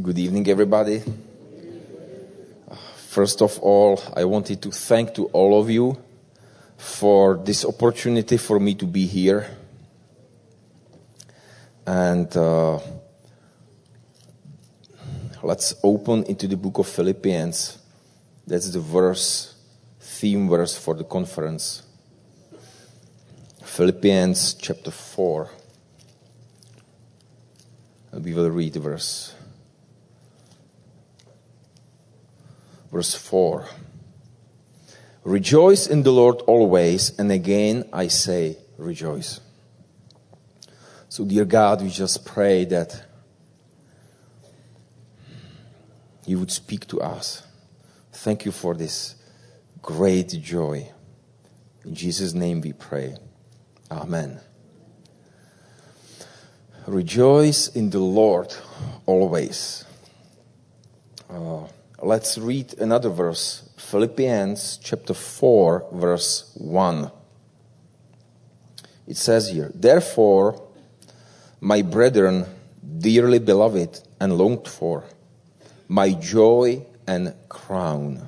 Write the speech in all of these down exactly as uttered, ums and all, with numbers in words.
Good evening, everybody. First of all, I wanted to thank to all of you for this opportunity for me to be here. And uh, let's open into the book of Philippians. That's the verse, theme verse for the conference. Philippians chapter four. And we will read verse. Verse four. Rejoice in the Lord always, and again I say, rejoice. So, dear God, we just pray that you would speak to us. Thank you for this great joy. In Jesus' name we pray. Amen. Rejoice in the Lord always. Uh, let's read another verse. Philippians chapter four, verse one. It says here, therefore, my brethren, dearly beloved and longed for, my joy and crown.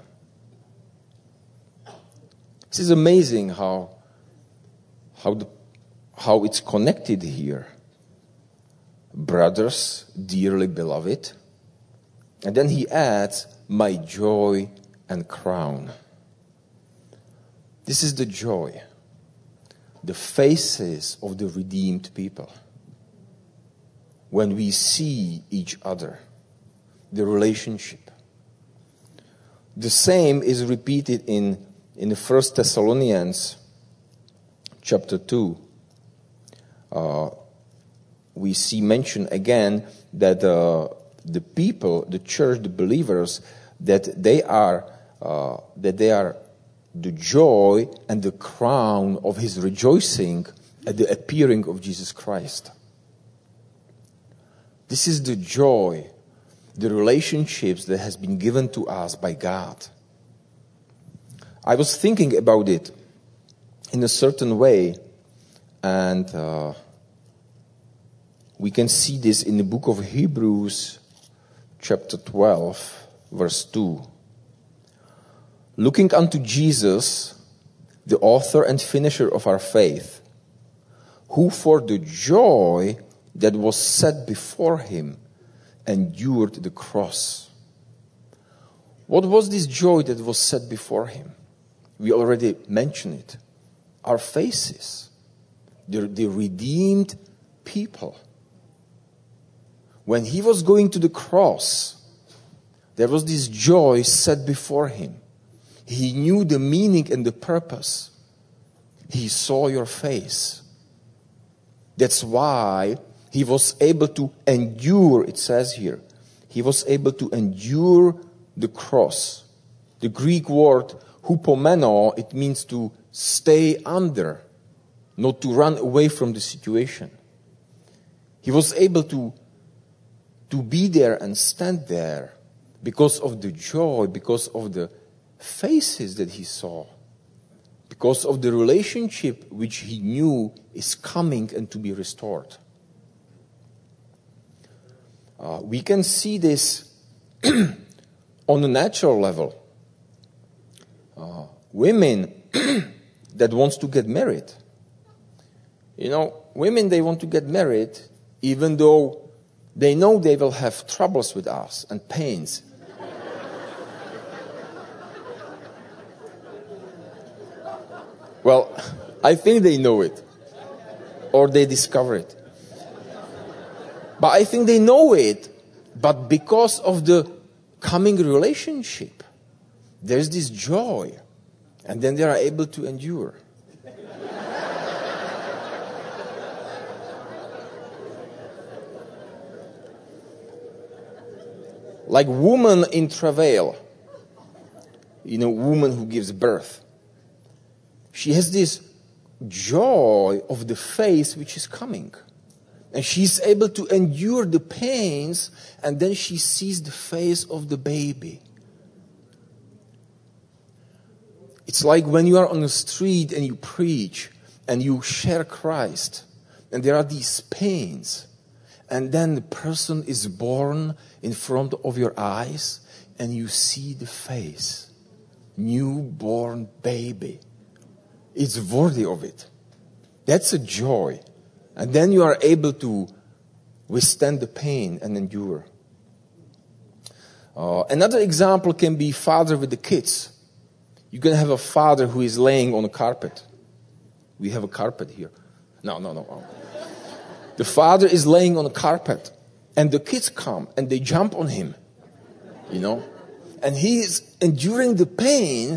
This is amazing how how the, how it's connected here. Brothers, dearly beloved. And then he adds, my joy and crown. This is the joy. The faces of the redeemed people. When we see each other. The relationship. The same is repeated in, in the First Thessalonians chapter two. Uh, we see mentioned again that uh, the people, the church, the believers, that they are uh, that they are the joy and the crown of his rejoicing at the appearing of Jesus Christ. This is the joy, the relationships that has been given to us by God. I was thinking about it in a certain way, and uh, we can see this in the book of Hebrews, chapter twelve, verse two. Looking unto Jesus, the author and finisher of our faith, who for the joy that was set before him endured the cross. What was this joy that was set before him? We already mentioned it. Our faces. The, the redeemed people. When he was going to the cross, there was this joy set before him. He knew the meaning and the purpose. He saw your face. That's why he was able to endure, it says here. He was able to endure the cross. The Greek word hupomeno, it means to stay under, not to run away from the situation. He was able to to be there and stand there because of the joy, because of the faces that he saw, because of the relationship which he knew is coming and to be restored. Uh, we can see this on a natural level. Uh, women that wants to get married. You know, women, they want to get married even though they know they will have troubles with us and pains. Well, I think they know it. Or they discover it. But I think they know it. But because of the coming relationship, there's this joy. And then they are able to endure. Like woman in travail, you know, woman who gives birth. She has this joy of the face which is coming. And she's able to endure the pains, and then she sees the face of the baby. It's like when you are on the street and you preach and you share Christ, and there are these pains. And then the person is born in front of your eyes and you see the face. Newborn baby. It's worthy of it. That's a joy. And then you are able to withstand the pain and endure. Uh, another example can be father with the kids. You can have a father who is laying on a carpet. We have a carpet here. No, no, no. The father is laying on a carpet and the kids come and they jump on him. You know? And he is enduring the pain,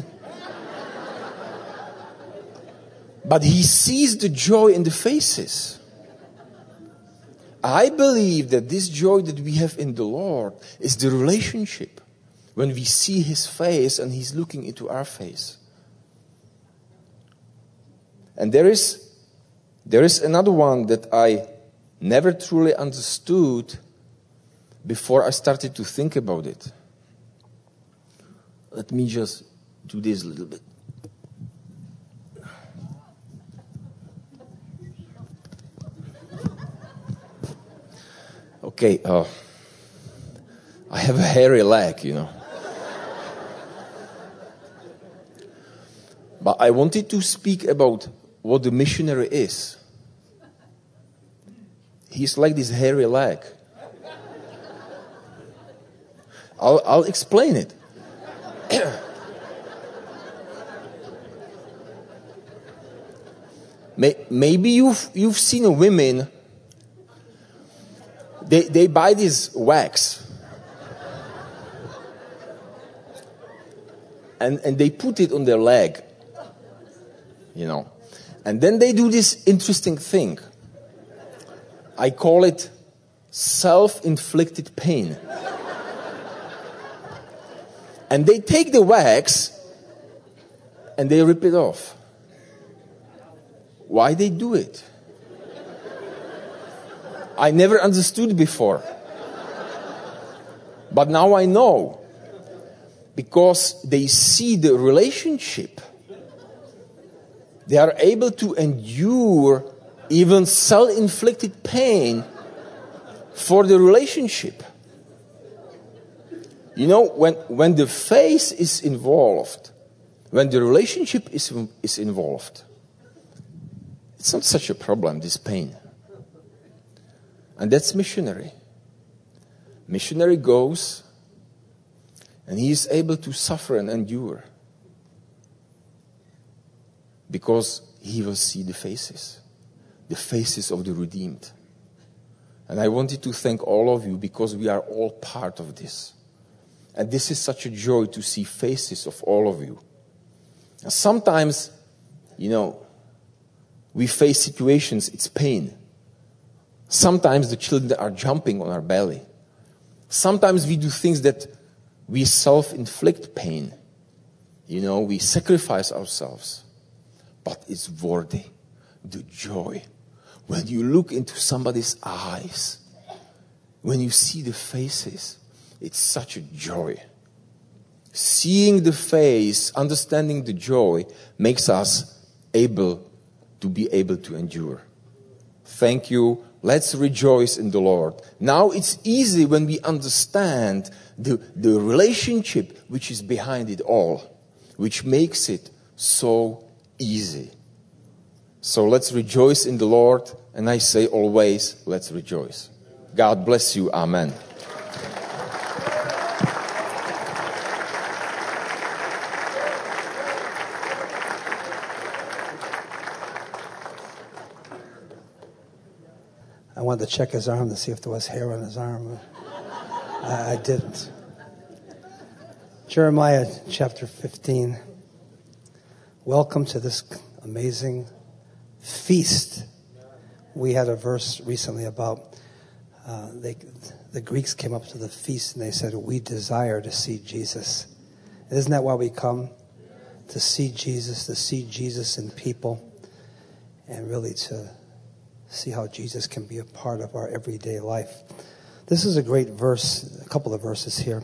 but he sees the joy in the faces. I believe that this joy that we have in the Lord is the relationship. When we see his face and he's looking into our face. And there is, there is another one that I never truly understood before I started to think about it. Let me just do this a little bit. Okay, uh, I have a hairy leg, you know. But I wanted to speak about what the missionary is. He's like this hairy leg. I'll, I'll explain it. Maybe you've you've seen a women. They they buy this wax, and and they put it on their leg, you know, and then they do this interesting thing. I call it self-inflicted pain. And they take the wax and they rip it off. Why they do it? I never understood before. But now I know. Because they see the relationship. They are able to endure even self-inflicted pain for the relationship. You know, when, when the face is involved, when the relationship is, is involved, it's not such a problem, this pain. And that's missionary. Missionary goes and he is able to suffer and endure because he will see the faces, the faces of the redeemed. And I wanted to thank all of you because we are all part of this. And this is such a joy to see faces of all of you. And sometimes, you know, we face situations, it's pain. Sometimes the children are jumping on our belly. Sometimes we do things that we self-inflict pain. You know, we sacrifice ourselves. But it's worthy. The joy. When you look into somebody's eyes, when you see the faces, it's such a joy. Seeing the face, understanding the joy, makes us able to be able to endure. Thank you. Let's rejoice in the Lord. Now it's easy when we understand the, the relationship which is behind it all, which makes it so easy. So let's rejoice in the Lord. And I say always, let's rejoice. God bless you. Amen. I wanted to check his arm to see if there was hair on his arm. I, I didn't. Jeremiah chapter fifteen. Welcome to this amazing feast. We had a verse recently about uh, they, the Greeks came up to the feast and they said, we desire to see Jesus. Isn't that why we come? To see Jesus, to see Jesus in people, and really to see how Jesus can be a part of our everyday life. This is a great verse, a couple of verses here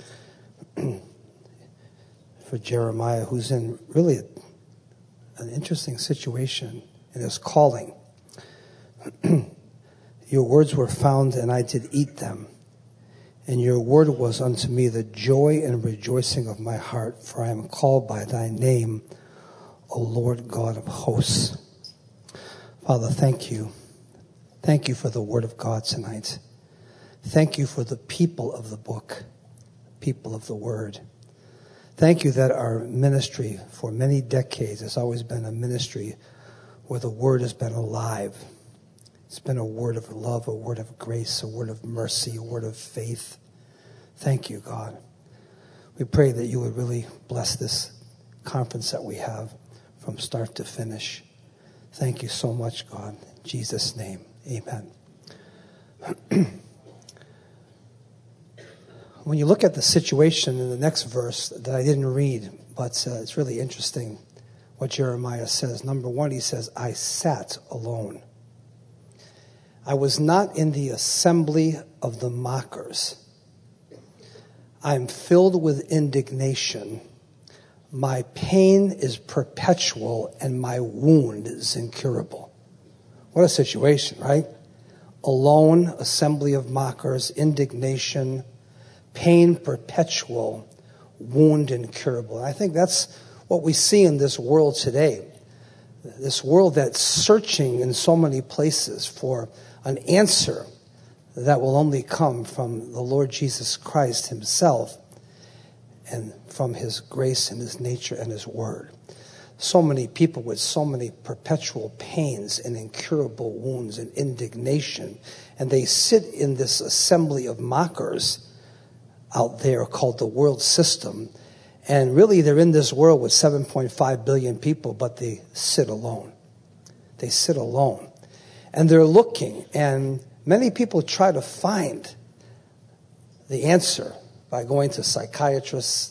for Jeremiah, who's in really a, an interesting situation in his calling. You Your words were found, and I did eat them. And your word was unto me the joy and rejoicing of my heart, for I am called by thy name, O Lord God of hosts. Father, thank you. Thank you for the word of God tonight. Thank you for the people of the book, people of the word. Thank you that our ministry for many decades has always been a ministry where the word has been alive. It's been a word of love, a word of grace, a word of mercy, a word of faith. Thank you, God. We pray that you would really bless this conference that we have from start to finish. Thank you so much, God. In Jesus' name, amen. When you look at the situation in the next verse that I didn't read, but uh, it's really interesting what Jeremiah says. Number one, he says, I sat alone. I was not in the assembly of the mockers. I am filled with indignation. My pain is perpetual and my wound is incurable. What a situation, right? Alone, assembly of mockers, indignation, pain perpetual, wound incurable. And I think that's what we see in this world today. This world that's searching in so many places for an answer that will only come from the Lord Jesus Christ himself and from his grace and his nature and his word. So many people with so many perpetual pains and incurable wounds and indignation, and they sit in this assembly of mockers out there called the world system, and really they're in this world with seven point five billion people, but they sit alone. They sit alone. And they're looking, and many people try to find the answer by going to psychiatrists,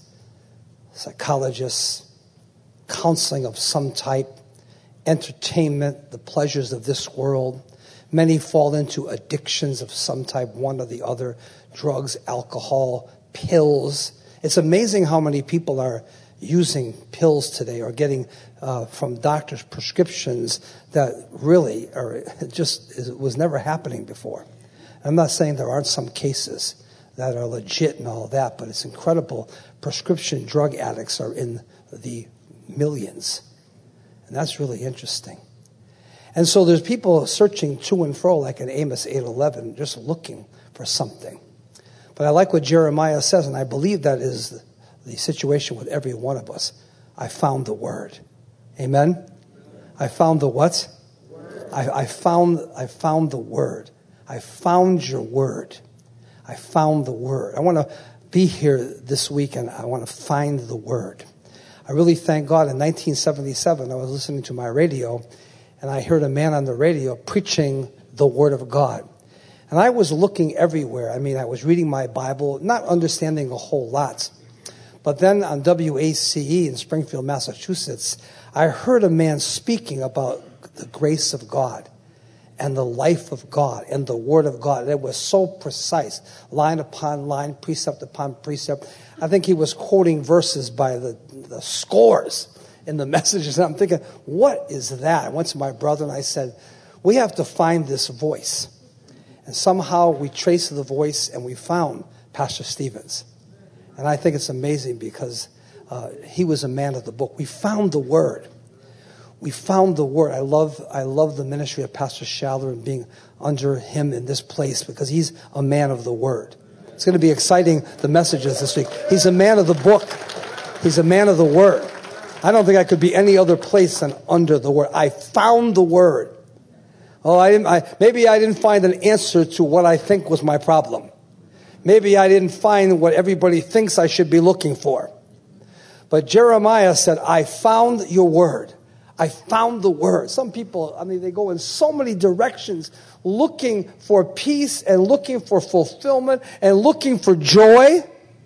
psychologists, counseling of some type, entertainment, the pleasures of this world. Many fall into addictions of some type, one or the other, drugs, alcohol, pills. It's amazing how many people are using pills today or getting uh, from doctors prescriptions that really are just it was never happening before. I'm not saying there aren't some cases that are legit and all that, but it's incredible. Prescription drug addicts are in the millions, and that's really interesting. And so there's people searching to and fro like in Amos eight eleven, just looking for something. But I like what Jeremiah says, and I believe that is the situation with every one of us. I found the word. Amen? I found the what? I, I found I found the word. I found your word. I found the word. I want to be here this week, and I want to find the word. I really thank God. In nineteen seventy-seven, I was listening to my radio, and I heard a man on the radio preaching the word of God. And I was looking everywhere. I mean, I was reading my Bible, not understanding a whole lot. But then on W A C E in Springfield, Massachusetts, I heard a man speaking about the grace of God and the life of God and the word of God. And it was so precise, line upon line, precept upon precept. I think he was quoting verses by the, the scores in the messages. And I'm thinking, what is that? I went to my brother and I said, we have to find this voice. And somehow we traced the voice and we found Pastor Stevens. And I think it's amazing because uh, he was a man of the book. We found the word. We found the word. I love I love the ministry of Pastor Schaller and being under him in this place because he's a man of the word. It's going to be exciting, the messages this week. He's a man of the book. He's a man of the word. I don't think I could be any other place than under the word. I found the word. Oh, I didn't. I, maybe I didn't find an answer to what I think was my problem. Maybe I didn't find what everybody thinks I should be looking for. But Jeremiah said, I found your word. I found the word. Some people, I mean, they go in so many directions looking for peace and looking for fulfillment and looking for joy.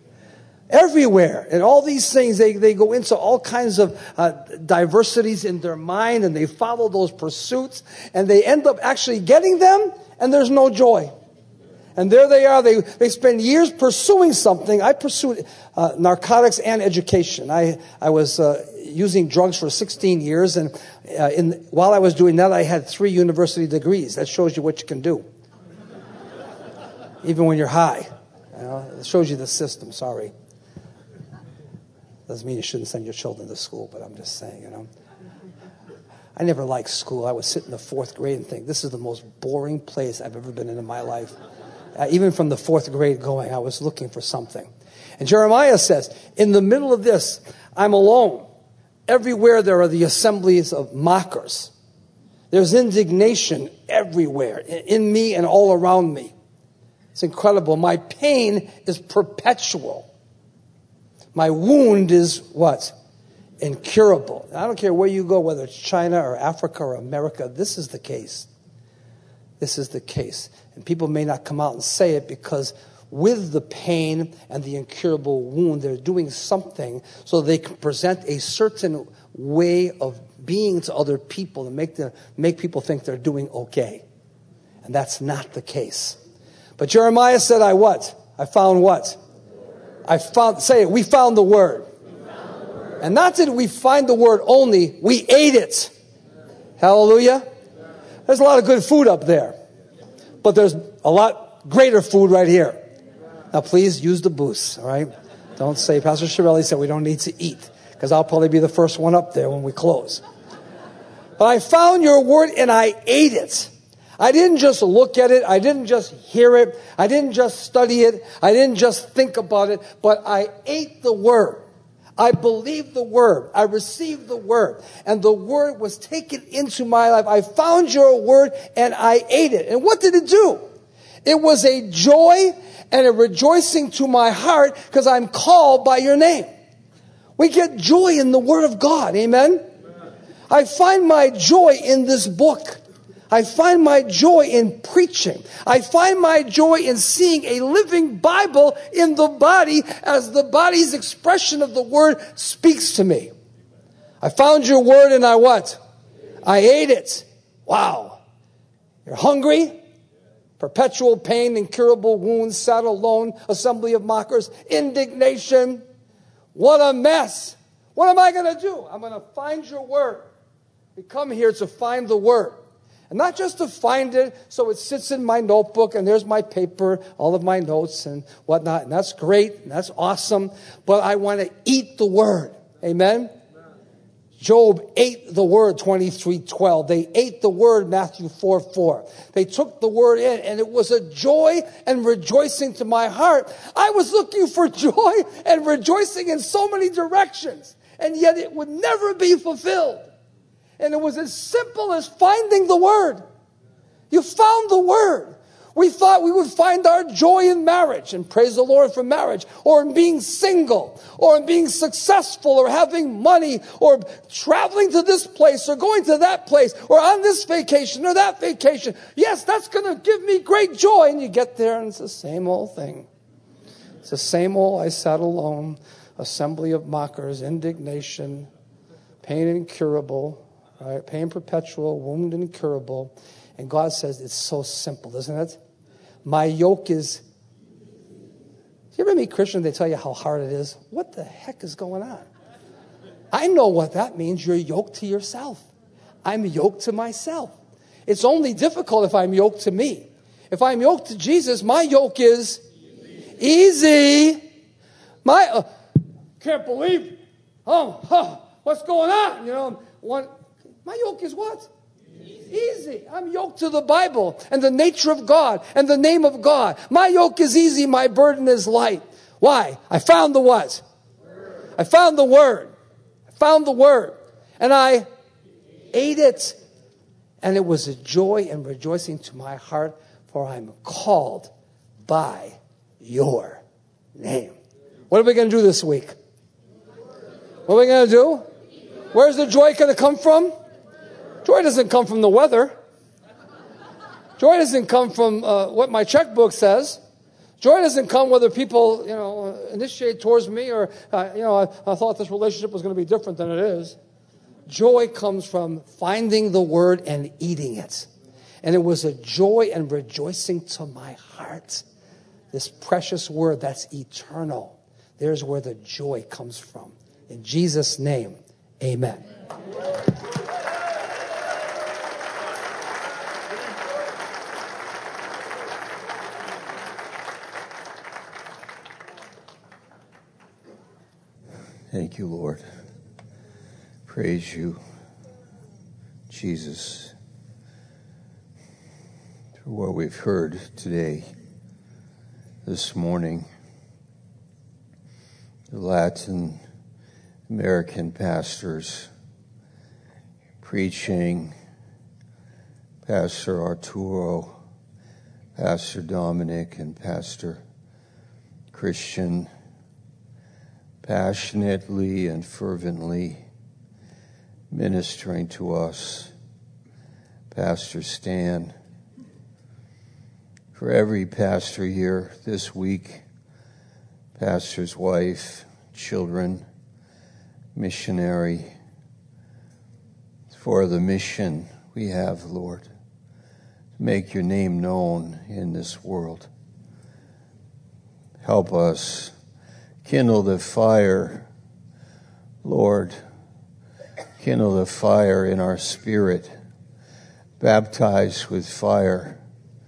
Everywhere. And all these things, they, they go into all kinds of uh, diversities in their mind, and they follow those pursuits, and they end up actually getting them, and there's no joy. And there they are. They they spend years pursuing something. I pursued uh, narcotics and education. I, I was uh, using drugs for sixteen years, and uh, in while I was doing that, I had three university degrees. That shows you what you can do. even when you're high. You know, it shows you the system, sorry. Doesn't mean you shouldn't send your children to school, but I'm just saying, you know. I never liked school. I would sit in the fourth grade and think, this is the most boring place I've ever been in in my life. Uh, even from the fourth grade going, I was looking for something. And Jeremiah says, in the middle of this, I'm alone. Everywhere there are the assemblies of mockers. There's indignation everywhere, in me and all around me. It's incredible. My pain is perpetual. My wound is what? Incurable. I don't care where you go, whether it's China or Africa or America, this is the case. This is the case. And people may not come out and say it because with the pain and the incurable wound, they're doing something so they can present a certain way of being to other people and make them, make people think they're doing okay. And that's not the case. But Jeremiah said, I what? I found what? I found, say it, we found the word. And not did we find the word only, we ate it. Hallelujah. There's a lot of good food up there. But there's a lot greater food right here. Now please use the booths, all right? Don't say, Pastor Shirelli said we don't need to eat. Because I'll probably be the first one up there when we close. But I found your word and I ate it. I didn't just look at it. I didn't just hear it. I didn't just study it. I didn't just think about it. But I ate the word. I believed the word. I received the word. And the word was taken into my life. I found your word and I ate it. And what did it do? It was a joy and a rejoicing to my heart because I'm called by your name. We get joy in the word of God. Amen? I find my joy in this book. I find my joy in preaching. I find my joy in seeing a living Bible in the body as the body's expression of the word speaks to me. I found your word and I what? I ate it. Wow. You're hungry? Perpetual pain, incurable wounds, sat alone, assembly of mockers, indignation. What a mess. What am I going to do? I'm going to find your word. We come here to find the word. And not just to find it so it sits in my notebook and there's my paper, all of my notes and whatnot. And that's great. And that's awesome. But I want to eat the word. Amen? Job ate the word, twenty-three twelve. They ate the word, Matthew four four. They took the word in and it was a joy and rejoicing to my heart. I was looking for joy and rejoicing in so many directions. And yet it would never be fulfilled. And it was as simple as finding the word. You found the word. We thought we would find our joy in marriage, and praise the Lord for marriage, or in being single, or in being successful, or having money, or traveling to this place, or going to that place, or on this vacation, or that vacation. Yes, that's going to give me great joy. And you get there, and it's the same old thing. It's the same old, I sat alone, assembly of mockers, indignation, pain incurable. Right? Pain perpetual, wound incurable. And God says it's so simple, isn't it? My yoke is... You ever meet Christians, they tell you how hard it is? What the heck is going on? I know what that means. You're yoked to yourself. I'm yoked to myself. It's only difficult if I'm yoked to me. If I'm yoked to Jesus, my yoke is easy. My... Uh, can't believe... Oh, huh, what's going on? You know, one... My yoke is what? Easy. Easy. I'm yoked to the Bible and the nature of God and the name of God. My yoke is easy. My burden is light. Why? I found the what? Word. I found the word. I found the word. And I ate it. And it was a joy and rejoicing to my heart, for I'm called by your name. What are we going to do this week? What are we going to do? Where's the joy going to come from? Joy doesn't come from the weather. Joy doesn't come from uh, what my checkbook says. Joy doesn't come whether people, you know, initiate towards me or, uh, you know, I, I thought this relationship was going to be different than it is. Joy comes from finding the word and eating it. And it was a joy and rejoicing to my heart. This precious word that's eternal. There's where the joy comes from. In Jesus' name, amen. Thank you, Lord. Praise you, Jesus, for what we've heard today, this morning. The Latin American pastors preaching, Pastor Arturo, Pastor Dominic, and Pastor Christian, passionately and fervently ministering to us. Pastor Stan, for every pastor here this week, pastor's wife, children, missionary, for the mission we have, Lord, to make your name known in this world. Help us kindle the fire, Lord, kindle the fire in our spirit, baptized with fire,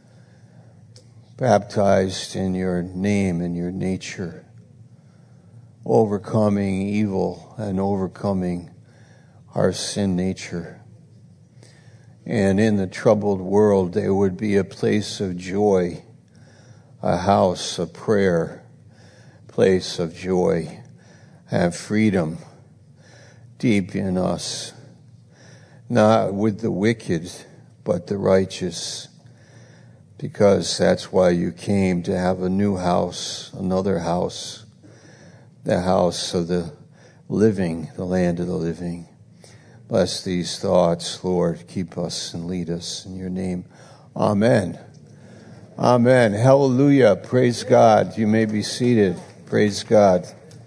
baptized in your name and your nature, overcoming evil and overcoming our sin nature. And in the troubled world, there would be a place of joy, a house of prayer, place of joy, and freedom deep in us, not with the wicked, but the righteous, because that's why you came, to have a new house, another house, the house of the living, the land of the living. Bless these thoughts, Lord. Keep us and lead us in your name. Amen. Amen. Hallelujah. Praise God. You may be seated. Praise God.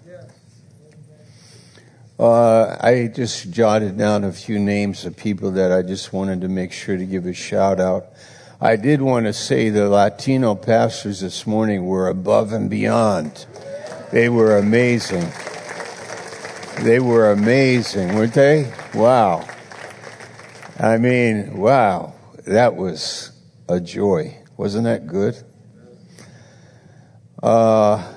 Uh, I just jotted down a few names of people that I just wanted to make sure to give a shout out. I did want to say the Latino pastors this morning were above and beyond. They were amazing. They were amazing, weren't they? Wow. I mean, wow. That was a joy. Wasn't that good? Uh,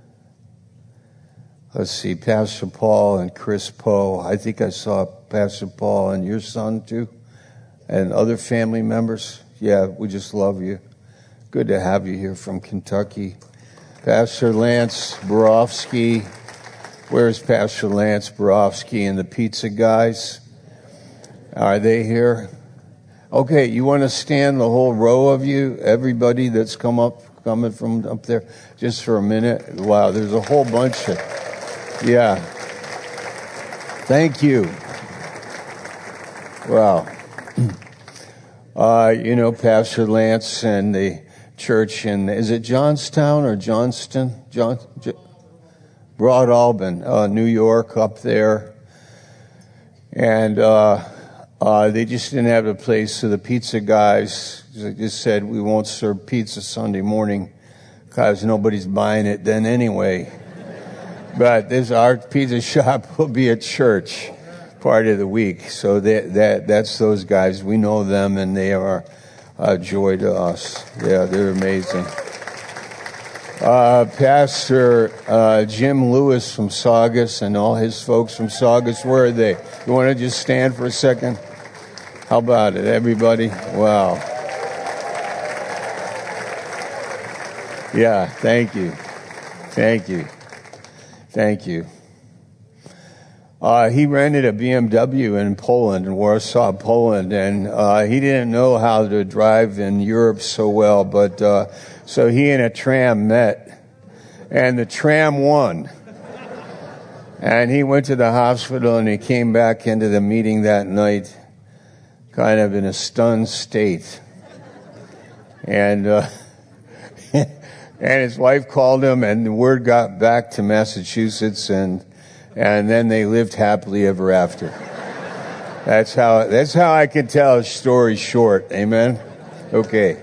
let's see, Pastor Paul and Chris Poe. I think I saw Pastor Paul and your son too, and other family members. Yeah, we just love you. Good to have you here from Kentucky. Pastor Lance Borofsky. Where's Pastor Lance Borofsky and the pizza guys? Are they here? Okay, you want to stand, the whole row of you, everybody that's come up, coming from up there, just for a minute? Wow, there's a whole bunch of, yeah. Thank you. Wow. Uh, you know, Pastor Lance and the church in, is it Johnstown or Johnston? John, J- Broad Alban, uh, New York, up there. And, uh, Uh, they just didn't have a place, so the pizza guys just said, we won't serve pizza Sunday morning because nobody's buying it then anyway. But this, our pizza shop will be at church part of the week. So that, that that's those guys. We know them, and they are a joy to us. Yeah, they're amazing. Uh, Pastor uh, Jim Lewis from Saugus and all his folks from Saugus, where are they? You want to just stand for a second? How about it, everybody? Wow. Yeah, thank you. Thank you. Thank you. Uh, he rented a B M W in Poland, in Warsaw, Poland, and uh, he didn't know how to drive in Europe so well, but uh, so he and a tram met, and the tram won. And he went to the hospital, and he came back into the meeting that night kind of in a stunned state. And uh, and his wife called him, and the word got back to Massachusetts, and and then they lived happily ever after. That's how that's how I can tell a story short. Amen? Okay.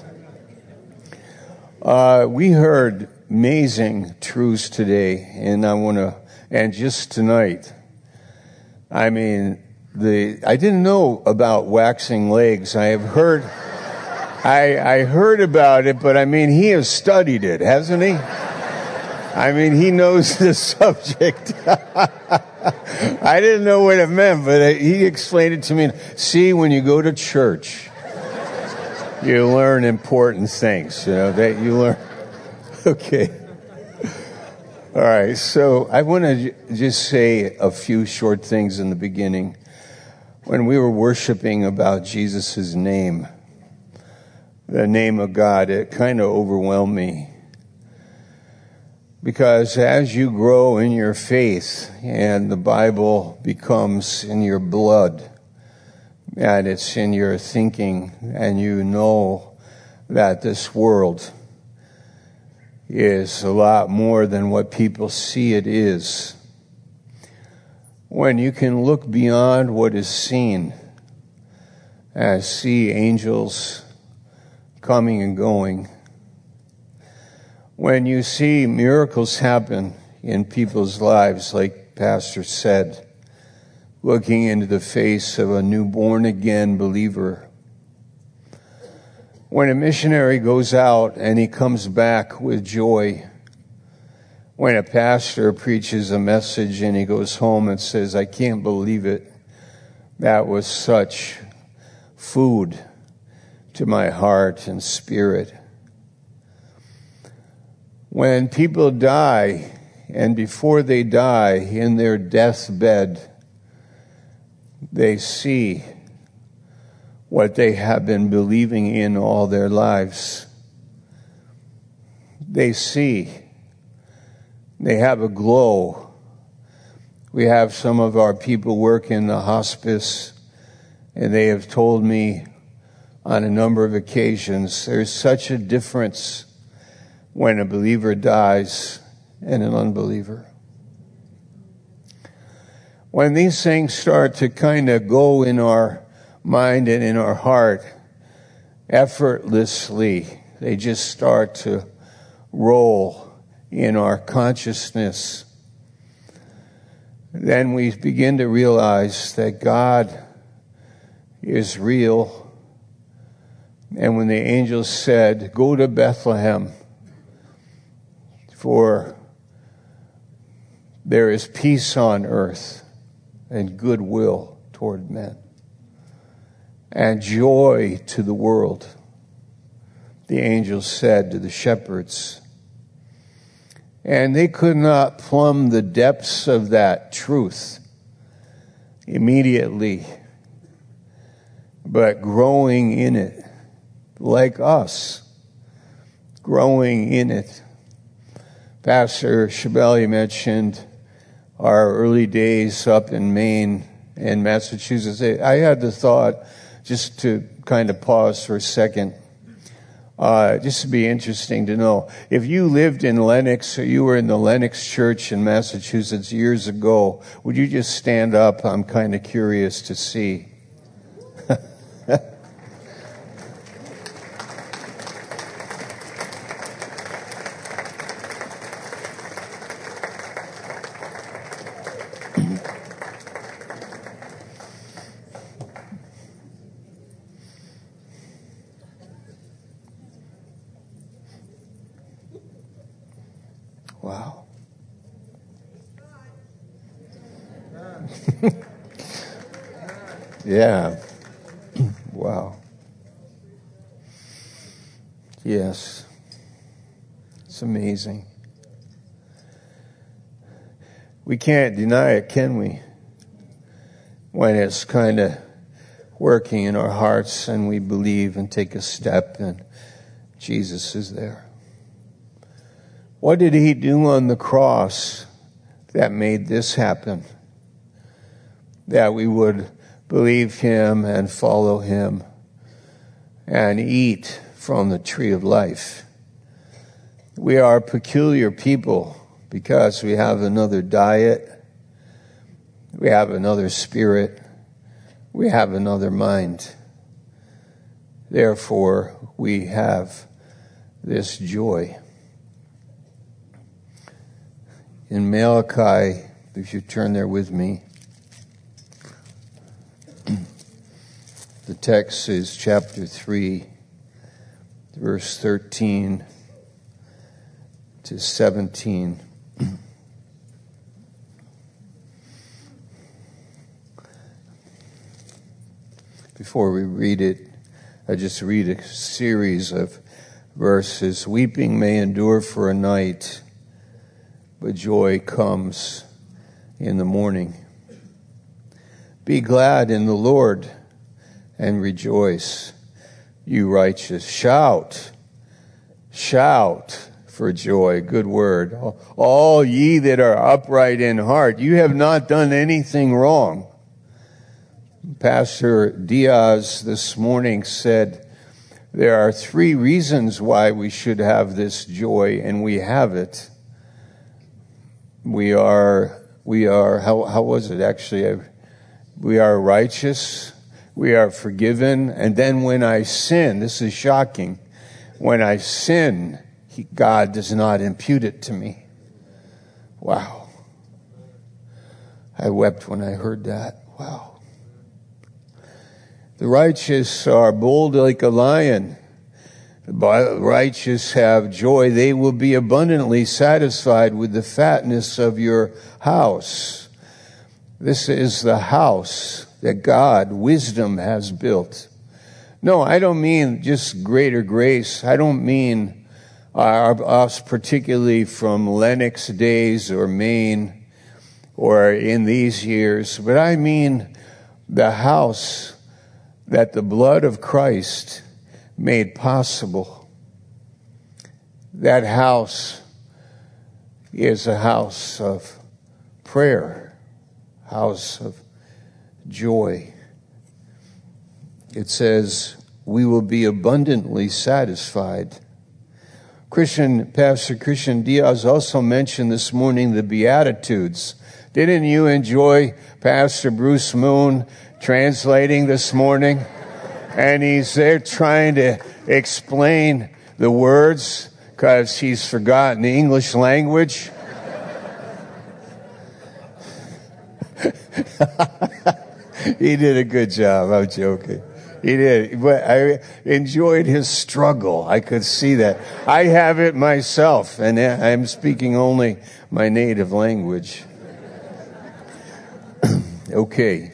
Uh, we heard amazing truths today, and I want to, and just tonight, I mean, the I didn't know about waxing legs. I have heard, I I heard about it, but I mean, he has studied it, hasn't he? I mean, he knows the subject. I didn't know what it meant, but he explained it to me. See, when you go to church, you learn important things, you know, that you learn. Okay. All right, so I want to just say a few short things in the beginning. When we were worshiping about Jesus' name, the name of God, it kind of overwhelmed me. Because as you grow in your faith and the Bible becomes in your blood and it's in your thinking and you know that this world is a lot more than what people see it is. When you can look beyond what is seen and see angels coming and going, when you see miracles happen in people's lives, like Pastor said, looking into the face of a newborn again believer, when a missionary goes out and he comes back with joy, when a pastor preaches a message and he goes home and says, I can't believe it, that was such food to my heart and spirit. When people die, and before they die, in their deathbed, they see what they have been believing in all their lives. They see. They have a glow. We have some of our people work in the hospice, and they have told me on a number of occasions, there's such a difference when a believer dies and an unbeliever. When these things start to kind of go in our mind and in our heart, effortlessly, they just start to roll in our consciousness. Then we begin to realize that God is real. And when the angels said, go to Bethlehem, for there is peace on earth and goodwill toward men, and joy to the world, the angels said to the shepherds. And they could not plumb the depths of that truth immediately, but growing in it, like us, growing in it. Pastor Shabelli mentioned our early days up in Maine and Massachusetts. I had the thought, just to kind of pause for a second, uh, just to be interesting to know, if you lived in Lenox or you were in the Lenox Church in Massachusetts years ago, would you just stand up? I'm kind of curious to see. Wow. Yeah. Wow. Yes. It's amazing. We can't deny it, can we? When it's kind of working in our hearts and we believe and take a step and Jesus is there. What did he do on the cross that made this happen? That we would believe him and follow him and eat from the tree of life. We are peculiar people because we have another diet, we have another spirit, we have another mind. Therefore, we have this joy. In Malachi, if you turn there with me, the text is chapter three, verse thirteen to seventeen. before we read it, I just read a series of verses. Weeping may endure for a night, but joy comes in the morning. Be glad in the Lord and rejoice, you righteous. Shout, shout for joy. Good word. All ye that are upright in heart, you have not done anything wrong. Pastor Diaz this morning said there are three reasons why we should have this joy, and we have it. We are, we are, how, how was it actually? We are righteous, we are forgiven, and then when I sin, this is shocking, when I sin, he, God does not impute it to me. Wow. I wept when I heard that. Wow. The righteous are bold like a lion. The righteous have joy. They will be abundantly satisfied with the fatness of your house. This is the house that God, wisdom, has built. No, I don't mean just greater grace. I don't mean our, us particularly from Lennox days or Maine or in these years, but I mean the house that the blood of Christ made possible. That house is a house of prayer, house of joy. It says, we will be abundantly satisfied. Christian, Pastor Christian Diaz also mentioned this morning the Beatitudes. Didn't you enjoy Pastor Bruce Moon translating this morning? And he's there trying to explain the words because he's forgotten the English language. He did a good job. I'm joking. He did. But I enjoyed his struggle. I could see that. I have it myself, and I'm speaking only my native language. Okay.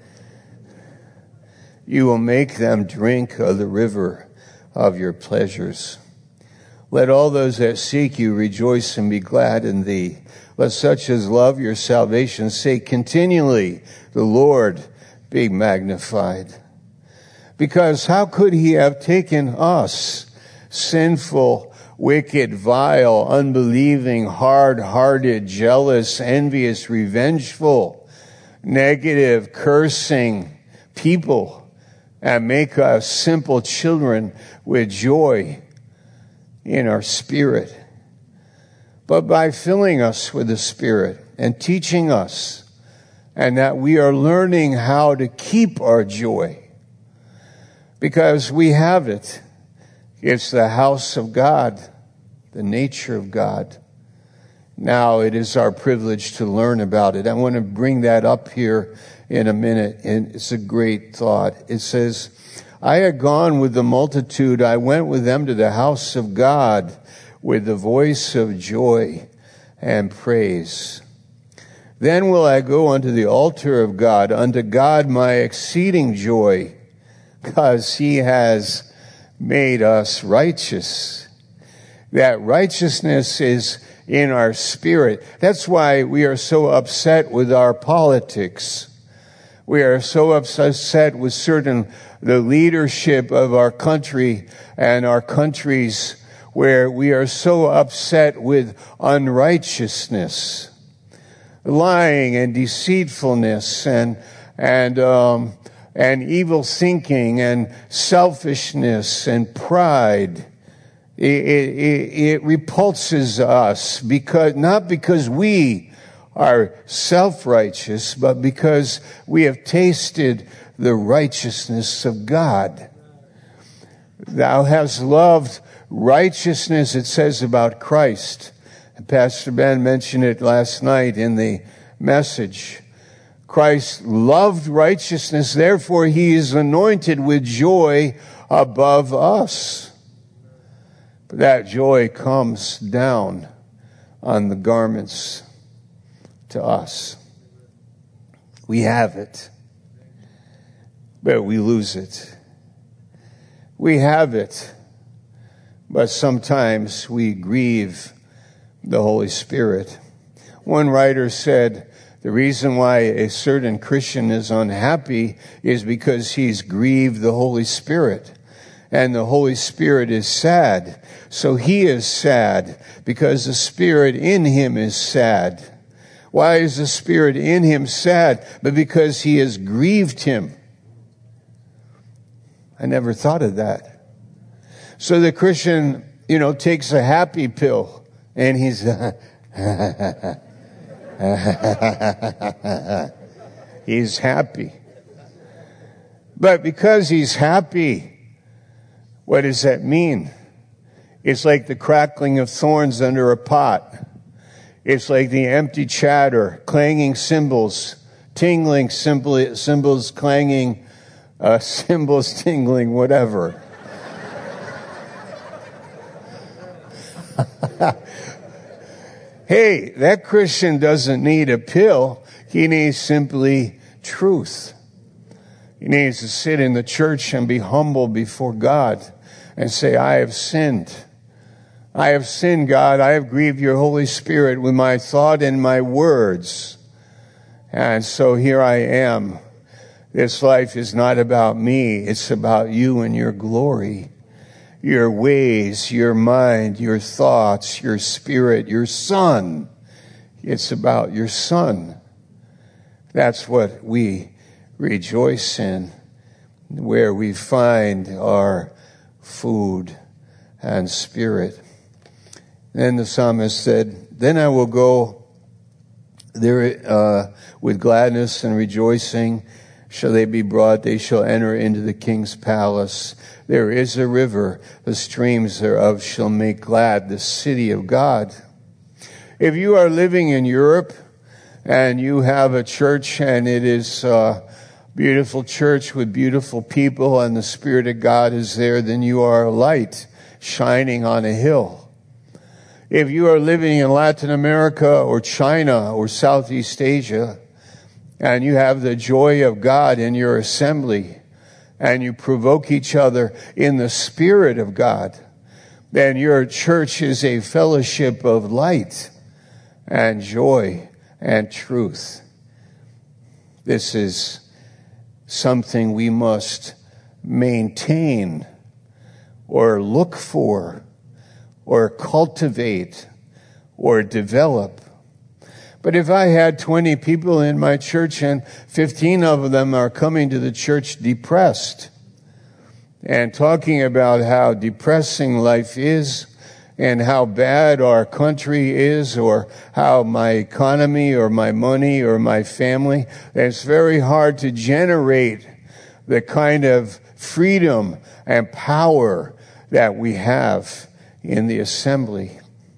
You will make them drink of the river of your pleasures. Let all those that seek you rejoice and be glad in thee. Let such as love your salvation say continually, the Lord be magnified. Because how could he have taken us, sinful, wicked, vile, unbelieving, hard-hearted, jealous, envious, revengeful, negative, cursing people, and make us simple children with joy in our spirit, but by filling us with the Spirit and teaching us, and that we are learning how to keep our joy, because we have it. It's the house of God, the nature of God. Now it is our privilege to learn about it. I want to bring that up here in a minute, and it's a great thought. It says, I had gone with the multitude. I went with them to the house of God with the voice of joy and praise. Then will I go unto the altar of God, unto God my exceeding joy, because he has made us righteous. That righteousness is in our spirit. That's why we are so upset with our politics. We are so upset with certain, the leadership of our country and our countries, where we are so upset with unrighteousness, lying and deceitfulness and, and, um, and evil thinking and selfishness and pride. It, it, it repulses us because, not because we are self-righteous, but because we have tasted the righteousness of God. Thou hast loved righteousness, it says about Christ. And Pastor Ben mentioned it last night in the message. Christ loved righteousness, therefore he is anointed with joy above us. But that joy comes down on the garments to us. We have it. but we lose it. We have it, but sometimes we grieve the Holy Spirit. One writer said, the reason why a certain Christian is unhappy is because he's grieved the Holy Spirit. And the Holy Spirit is sad. So he is sad because the Spirit in him is sad. Why is the Spirit in him sad? But because he has grieved him. I never thought of that. So the Christian, you know, takes a happy pill and he's he's happy. But because he's happy, what does that mean? It's like the crackling of thorns under a pot. It's like the empty chatter, clanging cymbals, tingling cymbal, cymbals clanging, uh, cymbals tingling, whatever. Hey, that Christian doesn't need a pill. He needs simply truth. He needs to sit in the church and be humble before God and say, I have sinned. I have sinned, God. I have grieved your Holy Spirit with my thought and my words. And so here I am. This life is not about me. It's about you and your glory. Your ways, your mind, your thoughts, your spirit, your Son. It's about your Son. That's what we rejoice in, where we find our food and spirit. Then the psalmist said, then I will go there uh, with gladness and rejoicing. Shall they be brought? They shall enter into the king's palace. There is a river, the streams thereof shall make glad the city of God. If you are living in Europe and you have a church and it is a beautiful church with beautiful people and the Spirit of God is there, then you are a light shining on a hill. If you are living in Latin America or China or Southeast Asia and you have the joy of God in your assembly, and you provoke each other in the Spirit of God, then your church is a fellowship of light and joy and truth. This is something we must maintain or look for or cultivate or develop. But if I had twenty people in my church and fifteen of them are coming to the church depressed and talking about how depressing life is and how bad our country is or how my economy or my money or my family, it's very hard to generate the kind of freedom and power that we have in the assembly.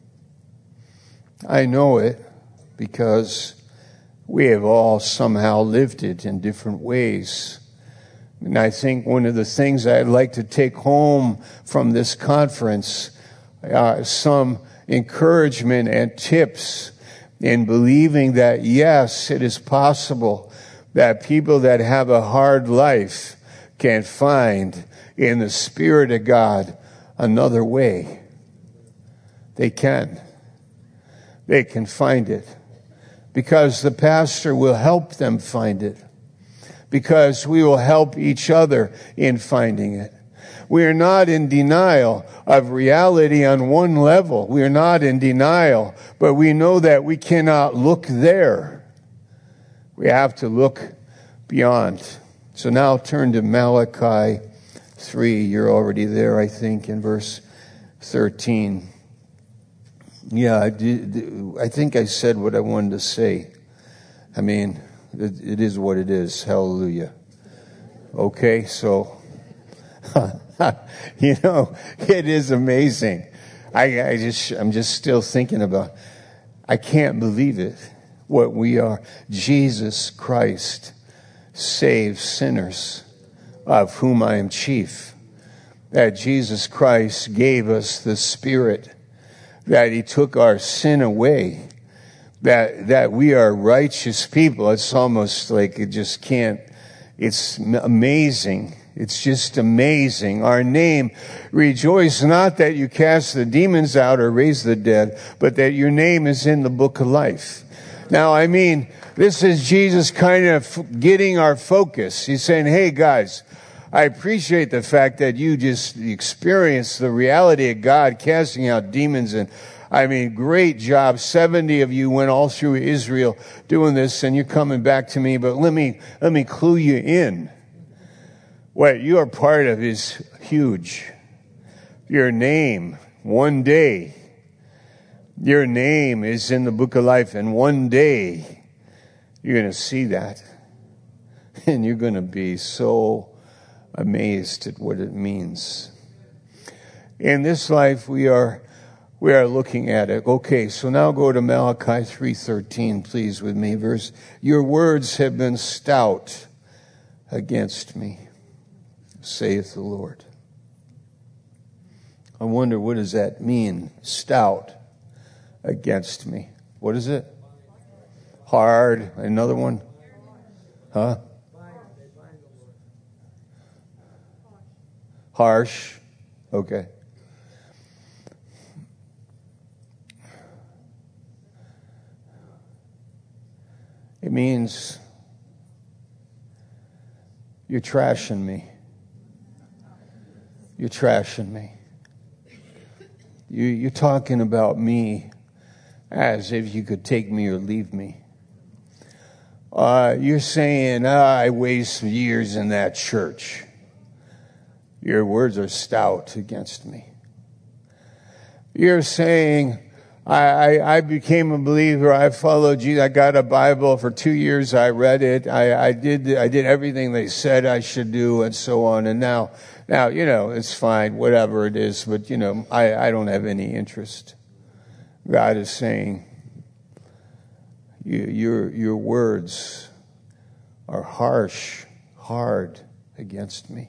I know it, because we have all somehow lived it in different ways. And I think one of the things I'd like to take home from this conference are some encouragement and tips in believing that, yes, it is possible that people that have a hard life can find in the Spirit of God another way. They can. They can find it. Because the pastor will help them find it. Because we will help each other in finding it. We are not in denial of reality on one level. We are not in denial, but we know that we cannot look there. We have to look beyond. So now turn to Malachi three. You're already there, I think, in verse thirteen. Yeah, I, did, I think I said what I wanted to say. I mean, it, it is what it is. Hallelujah. Okay, so, you know, it is amazing. I, I just, I'm just still thinking about, I can't believe it, what we are. Jesus Christ saves sinners, of whom I am chief. That Jesus Christ gave us the Spirit, that he took our sin away, that that we are righteous people. It's almost like it just can't It's amazing. It's just amazing. Our name, rejoice not that you cast the demons out or raise the dead, but that your name is in the book of life. Now, I mean, this is Jesus kind of getting our focus. He's saying, hey guys, I appreciate the fact that you just experienced the reality of God casting out demons. And I mean, great job. seventy of you went all through Israel doing this, and you're coming back to me. But let me, let me clue you in. What you are part of is huge. Your name, one day, your name is in the book of life, and one day you're going to see that. And you're going to be so amazed at what it means. In this life, we are we are looking at it. Okay, so now go to Malachi three thirteen, please, with me. Verse, your words have been stout against me, saith the Lord. I wonder, what does that mean? Stout against me. What is it? Hard. Another one? Huh? Harsh. Okay. It means you're trashing me. You're trashing me. You, you're talking about me as if you could take me or leave me. Uh, you're saying, ah, I wasted years in that church. Your words are stout against me. You're saying, I, I, I became a believer. I followed Jesus. I got a Bible for two years. I read it. I, I did. I did everything they said I should do, and so on. And now, now, you know, it's fine, whatever it is. But you know, I, I don't have any interest. God is saying, you, your your words are harsh, hard against me.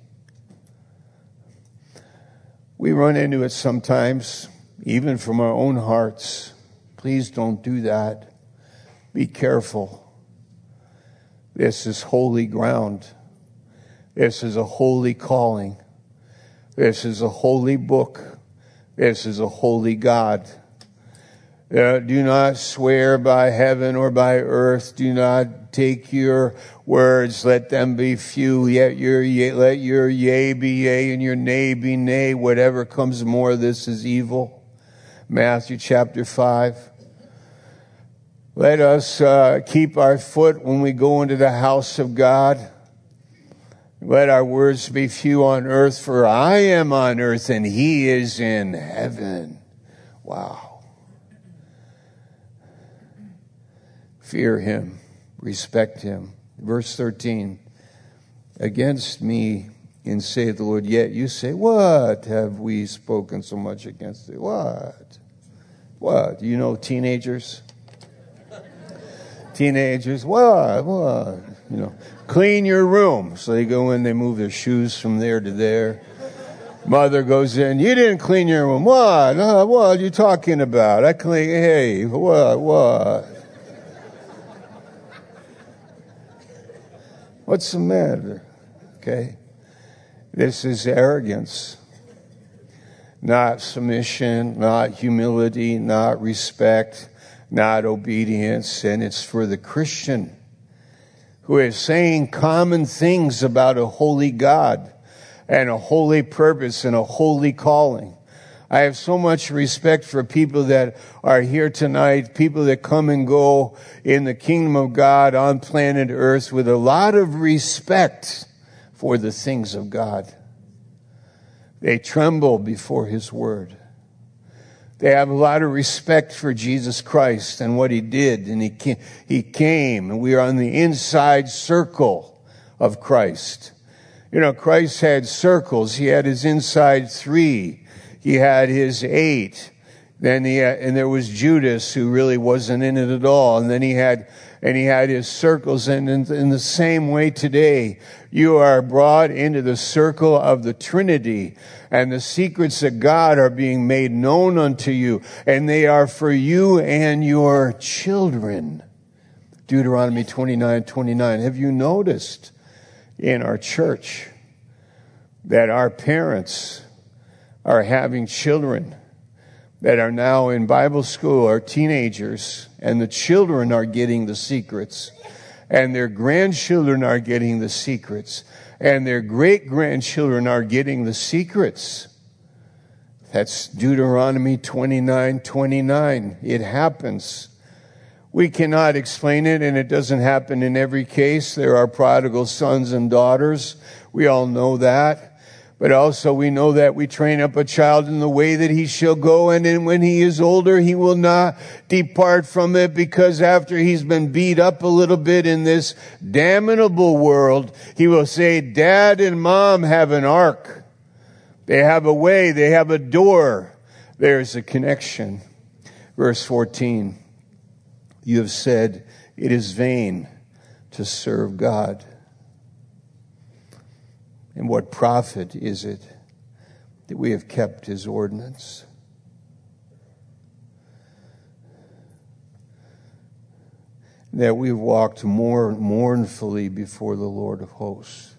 We run into it sometimes, even from our own hearts. Please don't do that. Be careful. This is holy ground. This is a holy calling. This is a holy book. This is a holy God. Uh, do not swear by heaven or by earth. Do not take your words. Let them be few. Yet your yea, let your yea be yea and your nay be nay. Whatever comes more of this is evil. Matthew chapter five. Let us uh, keep our foot when we go into the house of God. Let our words be few on earth, for I am on earth and he is in heaven. Wow. Fear him, respect him. Verse thirteen, against me, and saith the Lord, yet you say, what have we spoken so much against thee? What? What? You know teenagers? Teenagers, what? What? You know, clean your room. So they go in, they move their shoes from there to there. Mother goes in, you didn't clean your room. What? Uh, what are you talking about? I clean, hey, what, what? What's the matter? Okay. This is arrogance, not submission, not humility, not respect, not obedience. And it's for the Christian who is saying common things about a holy God and a holy purpose and a holy calling. I have so much respect for people that are here tonight, people that come and go in the kingdom of God on planet Earth with a lot of respect for the things of God. They tremble before his word. They have a lot of respect for Jesus Christ and what he did. And he came, he came and we are on the inside circle of Christ. You know, Christ had circles. He had his inside three. He had his eight. Then he had, and there was Judas who really wasn't in it at all. And then he had, and he had his circles. And in, in the same way today, you are brought into the circle of the Trinity. And the secrets of God are being made known unto you. And they are for you and your children. Deuteronomy twenty-nine twenty-nine. Have you noticed? in our church, that our parents are having children that are now in Bible school, are teenagers, and the children are getting the secrets, and their grandchildren are getting the secrets, and their great-grandchildren are getting the secrets. That's Deuteronomy twenty-nine twenty-nine. It happens. We cannot explain it, and it doesn't happen in every case. There are prodigal sons and daughters. We all know that. But also we know that we train up a child in the way that he shall go, and then when he is older, he will not depart from it, because after he's been beat up a little bit in this damnable world, he will say, Dad and Mom have an ark. They have a way. They have a door. There's a connection. Verse fourteen. You have said, it is vain to serve God. And what profit is it that we have kept his ordinance? That we've walked more mournfully before the Lord of hosts.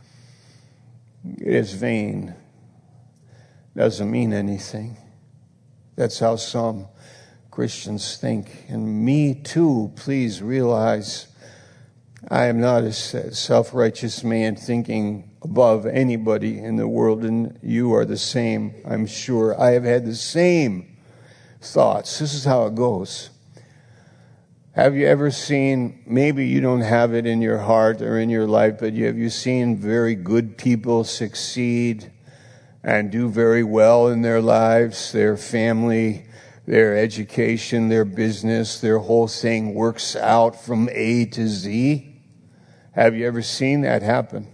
It is vain. Doesn't mean anything. That's how some Christians think. And me too, please realize I am not a self-righteous man thinking above anybody in the world, and you are the same, I'm sure. I have had the same thoughts. This is how it goes. Have you ever seen, maybe you don't have it in your heart or in your life, but have you seen very good people succeed and do very well in their lives, their family, their education, their business, their whole thing works out from A to Z? Have you ever seen that happen?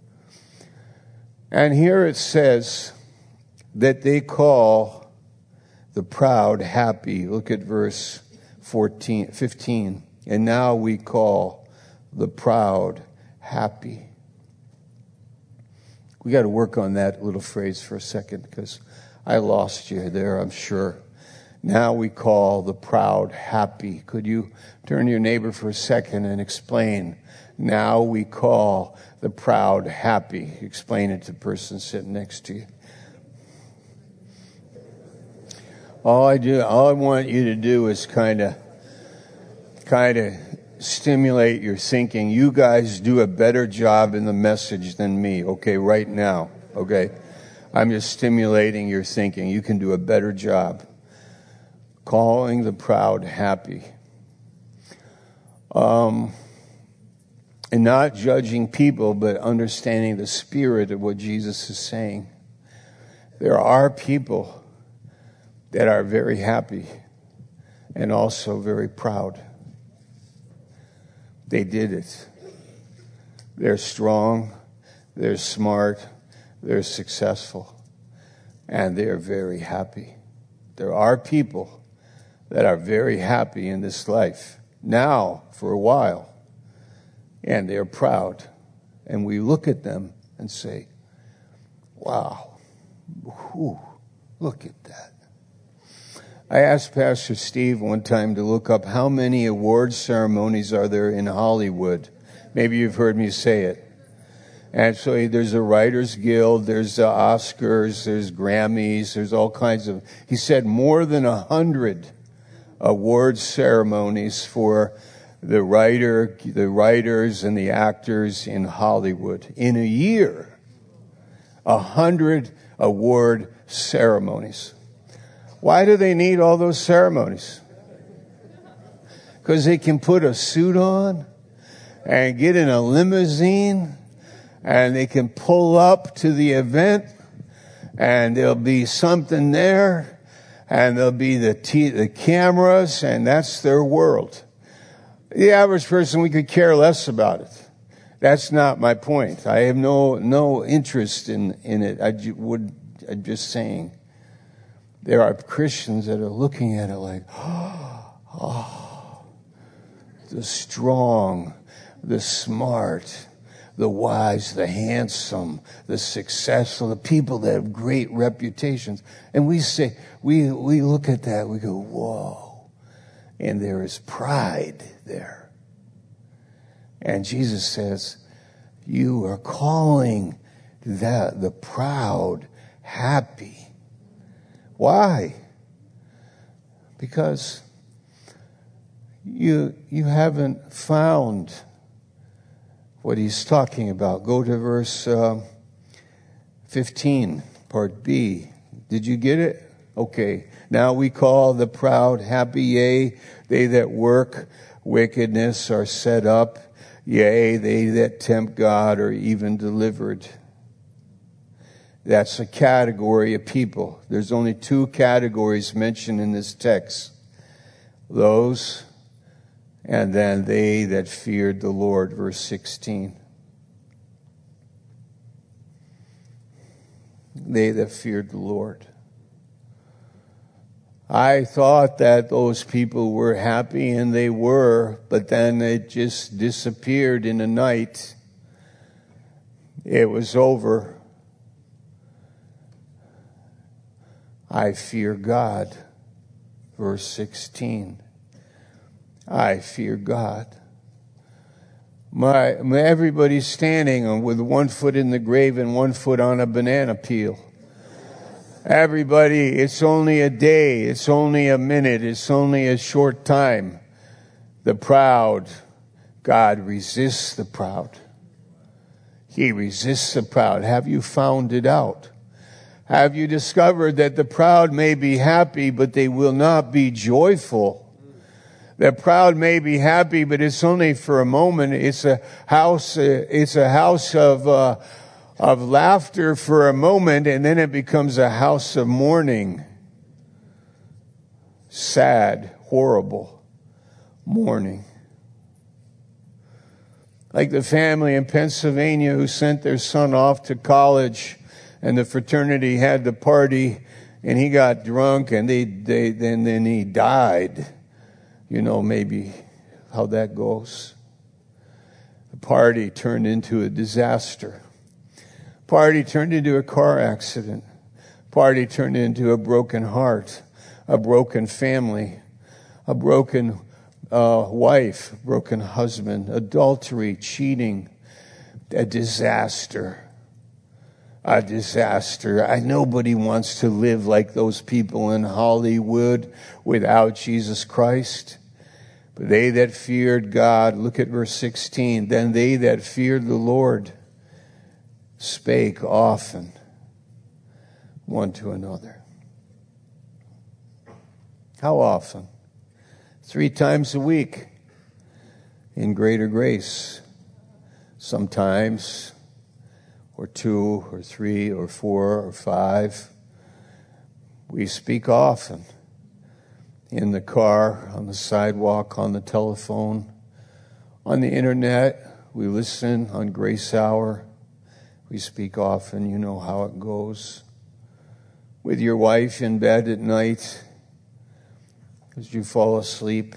And here it says that they call the proud happy. Look at verse fourteen, fifteen. And now we call the proud happy. We got to work on that little phrase for a second, because I lost you there, I'm sure. Now we call the proud happy. Could you turn to your neighbor for a second and explain? Now we call the proud happy. Explain it to the person sitting next to you. All I do, all I want you to do is kind of, kind of stimulate your thinking. You guys do a better job in the message than me, okay, right now, okay? I'm just stimulating your thinking. You can do a better job. Calling the proud happy. Um, and not judging people, but understanding the spirit of what Jesus is saying. There are people that are very happy and also very proud. They did it. They're strong, they're smart, they're successful, and they're very happy. There are people that are very happy in this life now for a while, and they're proud. And we look at them and say, wow, whew, look at that. I asked Pastor Steve one time to look up how many award ceremonies are there in Hollywood. Maybe you've heard me say it. Actually, there's a Writers Guild, there's the Oscars, there's Grammys, there's all kinds of, he said more than a hundred award ceremonies for the writer, the writers and the actors in Hollywood. In a year, a hundred award ceremonies. Why do they need all those ceremonies? Because they can put a suit on and get in a limousine, and they can pull up to the event, and there'll be something there, and there'll be the t- the cameras, and that's their world. The average person, we could care less about it. That's not my point. I have no no interest in, in it. I ju- would, I'm just saying. There are Christians that are looking at it like, oh, the strong, the smart, the wise, the handsome, the successful, the people that have great reputations. And we say, we, we look at that, we go, whoa. And there is pride there. And Jesus says, You are calling the, the proud happy. Why? Because you, you haven't found what he's talking about. Go to verse uh, fifteen, part B. Did you get it? Okay. Now we call the proud happy, yea, they that work wickedness are set up, yea, they that tempt God are even delivered. That's a category of people. There's only two categories mentioned in this text. Those, and then they that feared the Lord, verse sixteen. They that feared the Lord. I thought that those people were happy, and they were, but then it just disappeared in the night. It was over. I fear God, verse sixteen. I fear God. My, my everybody's standing on, with one foot in the grave and one foot on a banana peel. Everybody, it's only a day, it's only a minute, it's only a short time. The proud, God resists the proud. He resists the proud. Have you found it out? Have you discovered that the proud may be happy, but they will not be joyful? The proud may be happy, but it's only for a moment. It's a house, it's a house of, uh, of laughter for a moment, and then it becomes a house of mourning. Sad, horrible mourning. Like the family in Pennsylvania who sent their son off to college, and the fraternity had the party, and he got drunk, and they, they then then he died. You know maybe how that goes. The party turned into a disaster. Party turned into a car accident. Party turned into a broken heart, a broken family, a broken uh, wife, broken husband, adultery, cheating, a disaster. A disaster. I, nobody wants to live like those people in Hollywood without Jesus Christ. But they that feared God, look at verse sixteen, then they that feared the Lord spake often one to another. How often? Three times a week in greater grace. Sometimes, or two, or three, or four, or five. We speak often. In the car, on the sidewalk, on the telephone, on the internet. We listen on Grace Hour. We speak often. You know how it goes. With your wife in bed at night, as you fall asleep,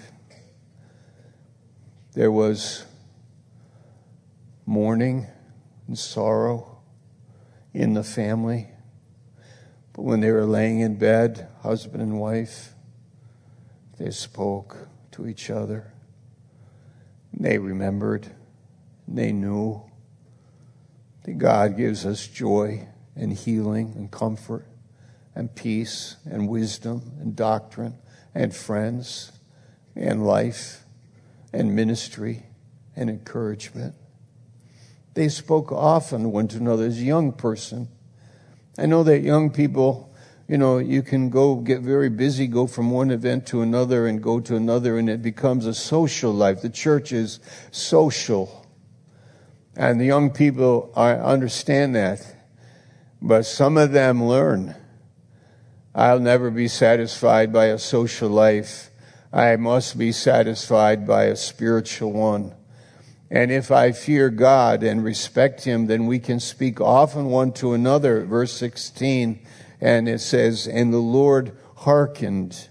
there was mourning and sorrow in the family. But when they were laying in bed, husband and wife, they spoke to each other. They remembered. They knew that God gives us joy and healing and comfort and peace and wisdom and doctrine and friends and life and ministry and encouragement. They spoke often one to another. As a young person, I know that young people, you know, you can go get very busy, go from one event to another and go to another, and it becomes a social life. The church is social. And the young people I understand that. But some of them learn. I'll never be satisfied by a social life. I must be satisfied by a spiritual one. And if I fear God and respect Him, then we can speak often one to another. Verse sixteen, and it says, and the Lord hearkened,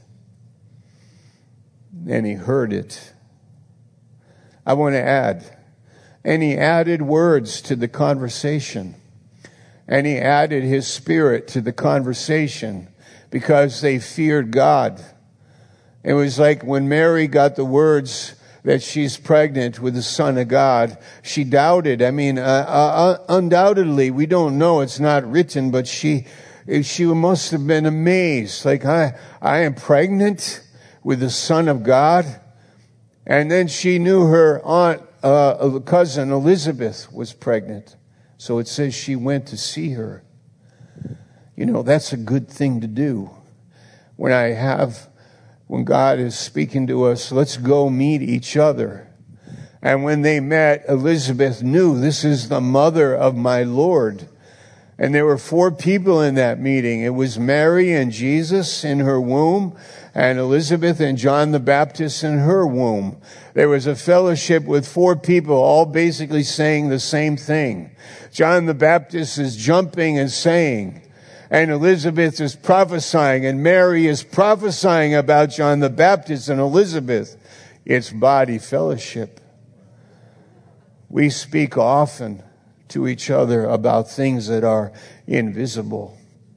and He heard it. I want to add, and He added words to the conversation. And He added His Spirit to the conversation because they feared God. It was like when Mary got the words that she's pregnant with the Son of God. She doubted. I mean, uh, uh, undoubtedly, we don't know. It's not written, but she, she must have been amazed. Like, I, I am pregnant with the Son of God. And then she knew her aunt, uh, cousin Elizabeth was pregnant. So it says she went to see her. You know, that's a good thing to do. When I have, when God is speaking to us, let's go meet each other. And when they met, Elizabeth knew this is the mother of my Lord. And there were four people in that meeting. It was Mary and Jesus in her womb, and Elizabeth and John the Baptist in her womb. There was a fellowship with four people, all basically saying the same thing. John the Baptist is jumping and saying, and Elizabeth is prophesying, and Mary is prophesying about John the Baptist and Elizabeth. It's body fellowship. We speak often to each other about things that are invisible.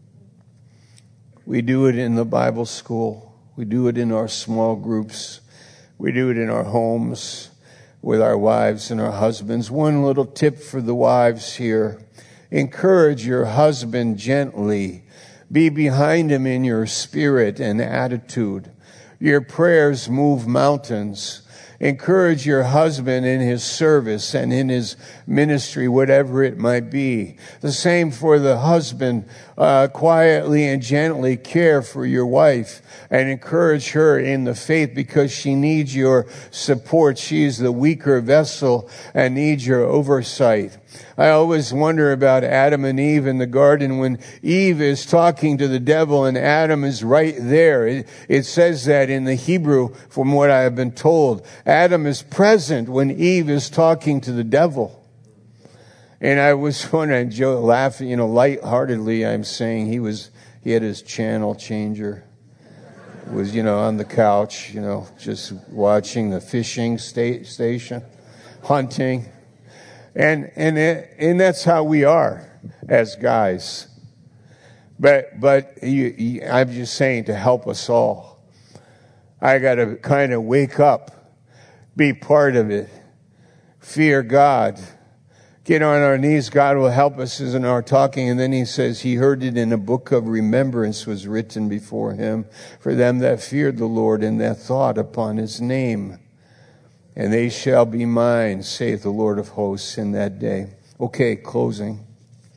We do it in the Bible school. We do it in our small groups. We do it in our homes with our wives and our husbands. One little tip for the wives here. Encourage your husband gently. Be behind him in your spirit and attitude. Your prayers move mountains. Encourage your husband in his service and in his ministry, whatever it might be. The same for the husband. Uh, quietly and gently care for your wife and encourage her in the faith because she needs your support. She's the weaker vessel and needs your oversight. I always wonder about Adam and Eve in the garden when Eve is talking to the devil and Adam is right there. It, it says that in the Hebrew from what I have been told. Adam is present when Eve is talking to the devil. And I was wondering, Joe laughing, you know, lightheartedly, I'm saying he was, he had his channel changer. Was, you know, on the couch, you know, just watching the fishing sta- station, hunting. And, and, it, and that's how we are as guys. But, but you, you, I'm just saying to help us all. I got to kind of wake up, be part of it, fear God. Get on our knees. God will help us in our talking. And then he says he heard it in a book of remembrance was written before him for them that feared the Lord and that thought upon his name. And they shall be mine, saith the Lord of hosts in that day. Okay, closing.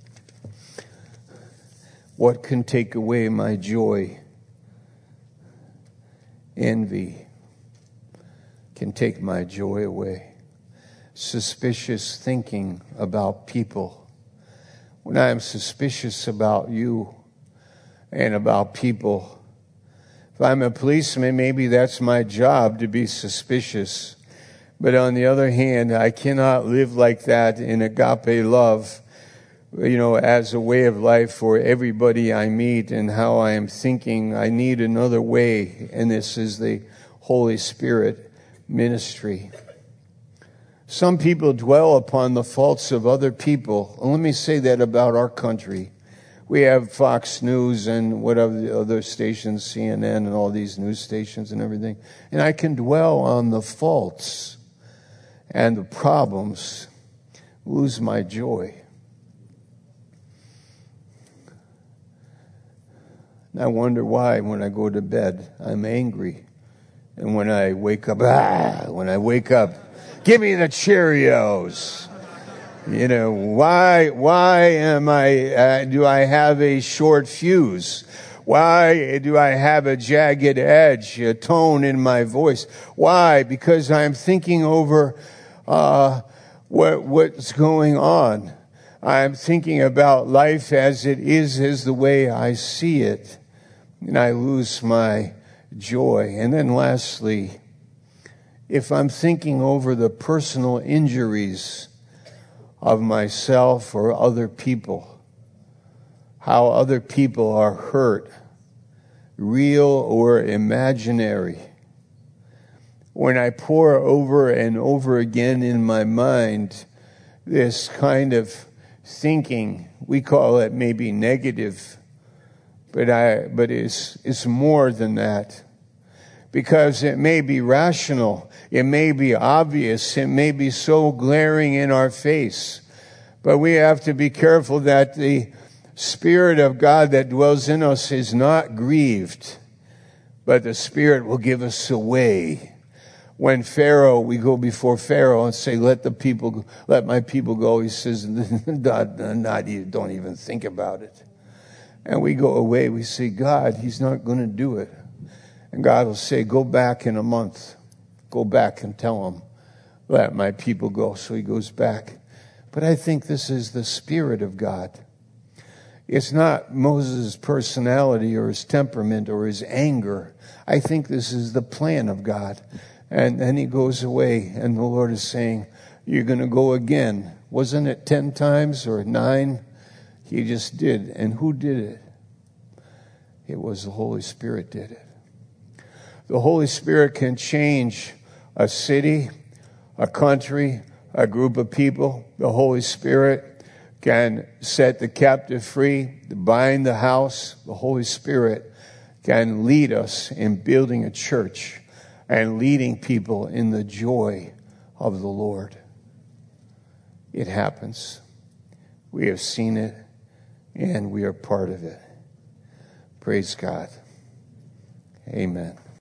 What can take away my joy? Envy can take my joy away. Suspicious thinking about people. When I am suspicious about you and about people, if I'm a policeman, maybe that's my job to be suspicious. But on the other hand, I cannot live like that in agape love, you know, as a way of life for everybody I meet and how I am thinking. I need another way, and this is the Holy Spirit ministry. Some people dwell upon the faults of other people. And let me say that about our country. We have Fox News and whatever the other stations, C N N and all these news stations and everything. And I can dwell on the faults and the problems, lose my joy. And I wonder why when I go to bed, I'm angry. And when I wake up, ah, when I wake up, give me the Cheerios. You know, why, why am I, uh, do I have a short fuse? Why do I have a jagged edge, a tone in my voice? Why? Because I'm thinking over, uh, what, what's going on. I'm thinking about life as it is, as the way I see it. And I lose my joy. And then lastly, if I'm thinking over the personal injuries of myself or other people, how other people are hurt, real or imaginary, when I pour over and over again in my mind this kind of thinking, we call it maybe negative, but I but it's it's more than that. because it may be rational, it may be obvious, it may be so glaring in our face. But we have to be careful that the Spirit of God that dwells in us is not grieved, but the Spirit will give us a way. When Pharaoh, we go before Pharaoh and say, let the people, let my people go. He says, not, not, don't even think about it. And we go away, we say, God, he's not going to do it. And God will say, go back in a month. Go back and tell him, let my people go. So he goes back. But I think this is the Spirit of God. It's not Moses' personality or his temperament or his anger. I think this is the plan of God. And then he goes away, and the Lord is saying, you're going to go again. Wasn't it ten times or nine? He just did. And who did it? It was the Holy Spirit did it. The Holy Spirit can change a city, a country, a group of people. The Holy Spirit can set the captive free, bind the house. The Holy Spirit can lead us in building a church and leading people in the joy of the Lord. It happens. We have seen it, and we are part of it. Praise God. Amen.